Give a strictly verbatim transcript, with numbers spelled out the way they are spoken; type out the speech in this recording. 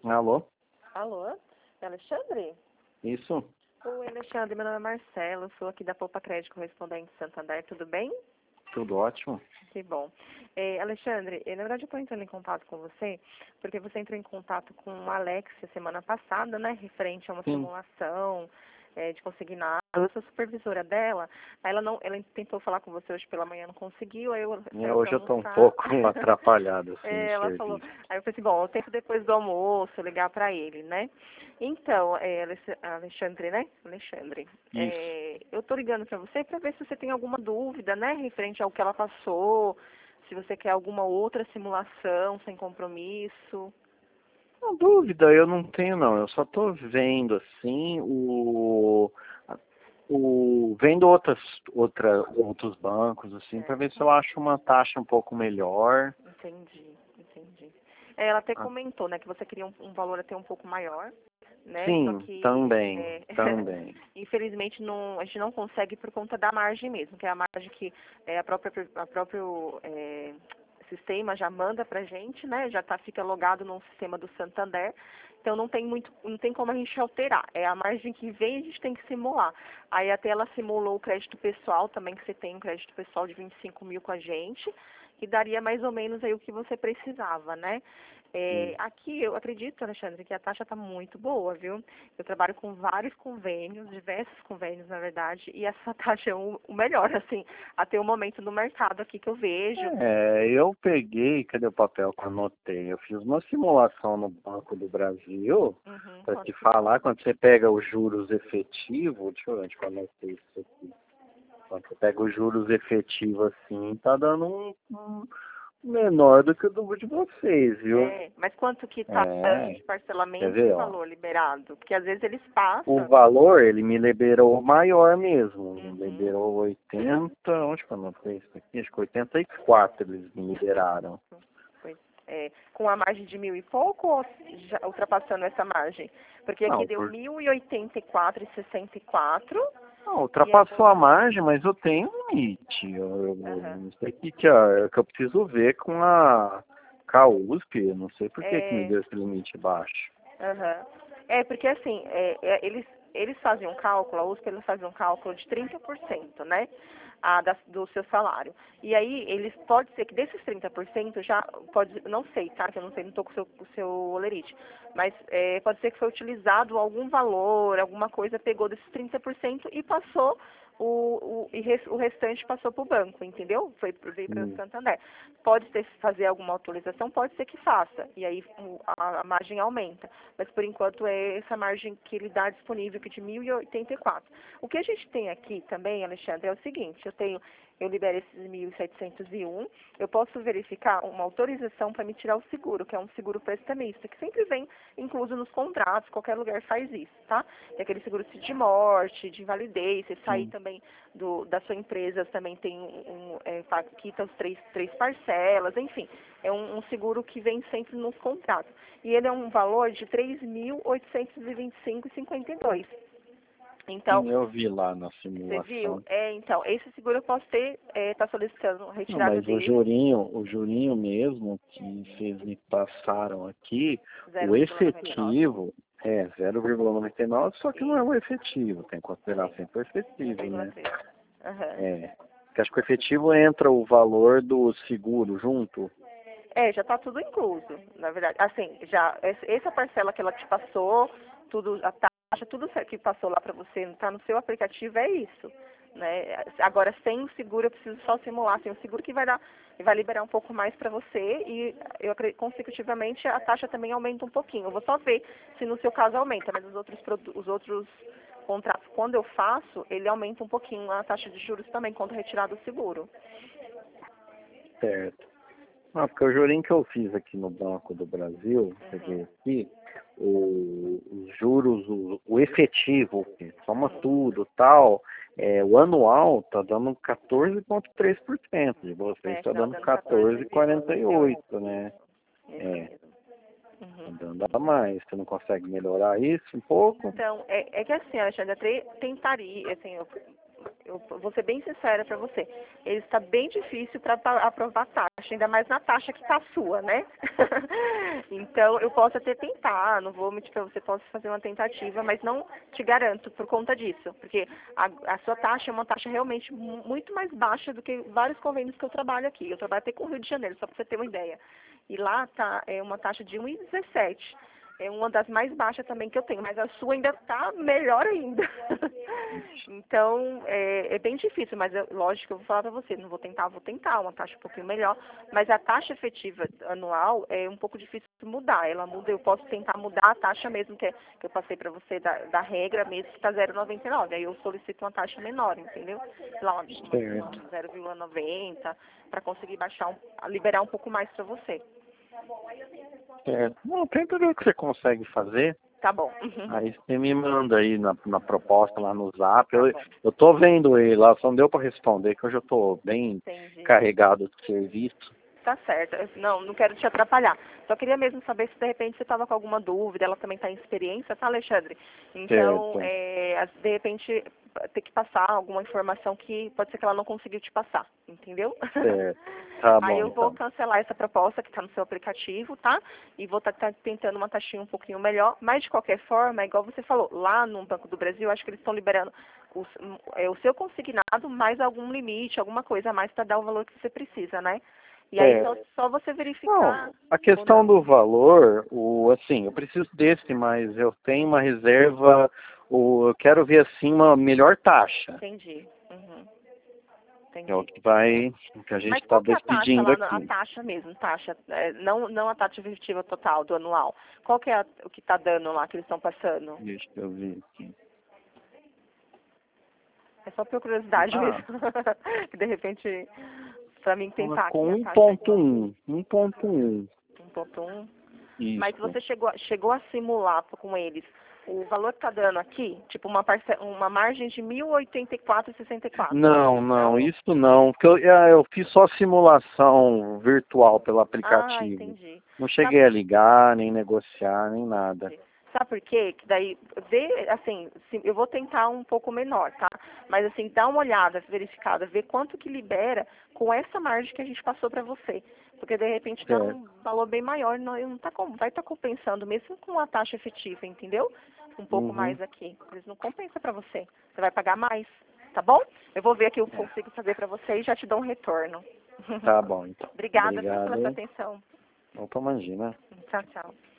Alô? Alô? É Alexandre? Isso? Oi, Alexandre, meu nome é Marcelo, sou aqui da Poupa Crédito Correspondente Santander, tudo bem? Tudo ótimo? Que bom. É, Alexandre, eh, na verdade eu estou entrando em contato com você, porque você entrou em contato com o Alex semana passada, né, referente a uma Sim. simulação eh, de consignado. Eu sou supervisora dela, aí ela não, ela tentou falar com você hoje pela manhã, não conseguiu, aí eu É, saiu para hoje eu tô um almoçar. pouco atrapalhado, assim, no É, ela falou, serviço. aí eu falei assim, bom, eu tento depois do almoço ligar para ele, né? Então, é, Alex- Alexandre, né? Alexandre, Isso. é, eu tô ligando para você para ver se você tem alguma dúvida, né, referente ao que ela passou, se você quer alguma outra simulação sem compromisso. Não, dúvida eu não tenho, não. Eu só tô vendo, assim, o... o vendo outras, outra, outros bancos, assim, para ver se Certo. eu acho uma taxa um pouco melhor. Entendi, entendi. É, ela até Ah, comentou, né, que você queria um, um valor até um pouco maior, né? Só sim, que, também, é, também. infelizmente, não, a gente não consegue por conta da margem mesmo, que é a margem que é, a própria, a próprio é, sistema já manda pra gente, né? Já tá, fica logado no sistema do Santander. Então não tem muito, não tem como a gente alterar. É a margem que vem, a gente tem que simular. Aí até ela simulou o crédito pessoal também, que você tem um crédito pessoal de vinte e cinco mil com a gente, que daria mais ou menos aí o que você precisava, né? É, Sim. aqui eu acredito, Alexandre, que a taxa está muito boa, viu? Eu trabalho com vários convênios, diversos convênios, na verdade, e essa taxa é o, o melhor, assim, até o momento no mercado aqui que eu vejo. É, eu peguei, cadê o papel que eu anotei? Eu fiz uma simulação no Banco do Brasil, Uhum, para te quanto que falar, quando você pega os juros efetivos, deixa eu ver onde que eu anotei isso aqui. Quando você pega os juros efetivos assim, tá dando um, um menor do que o do de vocês, viu? é, mas quanto que está É, de quer parcelamento e ver, ó. valor liberado? Porque às vezes eles O passam. valor, ele me liberou maior mesmo. Me Uhum. liberou oitenta, onde que eu anotei isso aqui? Acho que oitenta e quatro eles me liberaram. Pois, é, com a margem de mil e pouco ou já ultrapassando essa margem? Porque aqui Não, deu por mil e oitenta e quatro e sessenta e quatro Não, e aí ultrapassou a margem, mas eu tenho um limite. Eu, eu, aham. não sei o que, que, é, que eu preciso ver com a, com a U S P. Eu não sei por que, que me É, deu esse limite baixo. aham. É, porque assim, é, é, eles, eles fazem um cálculo, a U S P eles fazem um cálculo de trinta por cento, né? A, da, do seu salário. E aí, eles pode ser que desses trinta por cento já pode, não sei, tá? Que eu não sei, não estou com o seu, com o seu olerite. Mas é, pode ser que foi utilizado algum valor, alguma coisa pegou desses trinta por cento e passou o, o, e res, o restante passou para o banco, entendeu? Foi veio para o Hum, Santander. Pode ter fazer alguma atualização, pode ser que faça, e aí o- a, a margem aumenta. Mas por enquanto é essa margem que ele dá disponível que é de mil e oitenta e quatro. O que a gente tem aqui também, Alexandre, é o seguinte, eu tenho, eu libero esses mil setecentos e um, eu posso verificar uma autorização para me tirar o seguro, que é um seguro prestamista, que sempre vem incluso nos contratos, qualquer lugar faz isso, tá? Tem aquele seguro de morte, de invalidez, se sair sim. também do, da sua empresa, também tem um, um é, fa- quita os três, três parcelas, enfim, é um, um seguro que vem sempre nos contratos. E ele é um valor de três mil oitocentos e vinte e cinco vírgula cinquenta e dois. Então, Sim, eu vi lá na você viu? simulação. É, então, esse seguro eu posso ter, está solicitando a Não, retirada mas o dele, jurinho, o jurinho mesmo que vocês me passaram aqui, zero o vírgula noventa e nove. efetivo é zero vírgula noventa e nove, só que não é Isso, o efetivo, tem que considerar sim, sempre o efetivo, né? um vírgula três. Aham. É. Porque acho que o efetivo entra o valor do seguro junto. É, já está tudo incluso, na verdade. Assim, já, esse- essa parcela que ela te passou, tudo, a taxa, tudo certo que passou lá para você, está no seu aplicativo, é isso. Né? Agora, sem o seguro, eu preciso só simular. Sem o seguro que vai dar, vai liberar um pouco mais para você e eu acredito, consecutivamente a taxa também aumenta um pouquinho. Eu vou só ver se no seu caso aumenta, mas os outros, produ- os outros contratos, quando eu faço, ele aumenta um pouquinho a taxa de juros também quando retirar do seguro. Certo. Não, porque o jurinho que eu fiz aqui no Banco do Brasil, você vê Uhum. aqui, o, os juros, o, o efetivo, que soma tudo tal, é, o anual está dando quatorze vírgula três por cento, de vocês É, está tá dando dando quatorze vírgula quarenta e oito por cento, né? Isso É, mesmo. tá Uhum. dando a mais. Você não consegue melhorar isso um pouco? Então, é, é que assim, Alexandre, eu tre- tentaria, assim, eu, eu vou ser bem sincera para você, ele está bem difícil para aprovar taxa, ainda mais na taxa que está sua, né? Então, eu posso até tentar, não vou mentir para você, posso fazer uma tentativa, mas não te garanto por conta disso, porque a, a sua taxa é uma taxa realmente mu- muito mais baixa do que vários convênios que eu trabalho aqui. Eu trabalho até com o Rio de Janeiro, só para você ter uma ideia. E lá tá é uma taxa de um vírgula dezessete. É uma das mais baixas também que eu tenho, mas a sua ainda está melhor ainda. Então, é, é bem difícil, mas eu, lógico que eu vou falar para você, não vou tentar, vou tentar uma taxa um pouquinho melhor, mas a taxa efetiva anual é um pouco difícil de mudar. Ela muda, eu posso tentar mudar a taxa mesmo, que, é, que eu passei para você da, da regra mesmo, que está zero vírgula noventa e nove. Aí eu solicito uma taxa menor, entendeu? Lá, Certo. zero vírgula noventa, para conseguir baixar, um, liberar um pouco mais para você. Certo. Não, tenta ver o que você consegue fazer. Tá bom. Uhum. Aí você me manda aí na, na proposta lá no Zap. Tá Eu, bom. eu tô vendo ele lá, só não deu para responder, que hoje eu tô bem Entendi. carregado de serviço. Tá certo. Eu- Não, não quero te atrapalhar. Só queria mesmo saber se de repente você estava com alguma dúvida. Ela também está em experiência, tá, Alexandre? Então, Certo. é, as- de repente, ter que passar alguma informação que pode ser que ela não conseguiu te passar, entendeu? Certo. Tá Aí bom, eu vou então. cancelar essa proposta que está no seu aplicativo, tá? E vou estar tentando uma taxinha um pouquinho melhor. Mas, de qualquer forma, igual você falou, lá no Banco do Brasil, acho que eles estão liberando o, é, o seu consignado mais algum limite, alguma coisa a mais para dar o valor que você precisa, né? E aí, É. então, só você Não, verificar a ou questão não. do valor, o, assim, eu preciso desse, mas eu tenho uma reserva, o, eu quero ver, assim, uma melhor taxa. Entendi. Uhum. É o Entendi. que vai, o que a gente Mas está qual que é a taxa decidindo lá, na- a aqui. taxa mesmo, taxa, é, não, não a taxa efetiva total do anual. Qual que é a- o que está dando lá, que eles estão passando? Deixa eu ver aqui. É só por curiosidade Ah, mesmo. Que de repente, para mim tentar aqui com a um taxa é ponto um. um ponto um. um ponto um. Mas Isso. você chegou, a- chegou a simular com eles o valor que está dando aqui, tipo uma, parce uma margem de mil e oitenta e quatro vírgula sessenta e quatro. Não, não, Não? isso não. Porque eu, é, eu fiz só simulação virtual pelo Ah, aplicativo. entendi. Não Sabe, cheguei a ligar, nem negociar, nem nada. sabe por quê? Que daí, vê, assim, se- eu vou tentar um pouco menor, tá? Mas assim, dá uma olhada, verificada, vê quanto que libera com essa margem que a gente passou para você. Porque de repente dá Certo. um valor bem maior, não, não tá, com- vai estar compensando, mesmo com a taxa efetiva, entendeu? Um pouco Uhum. mais aqui. Eles não compensa para você. Você vai pagar mais, tá bom? Eu vou ver aqui o que eu consigo fazer para você e já te dou um retorno. Tá bom, então. Obrigada, viu, pela sua Obrigado. atenção. Opa, imagina. Tchau, tchau.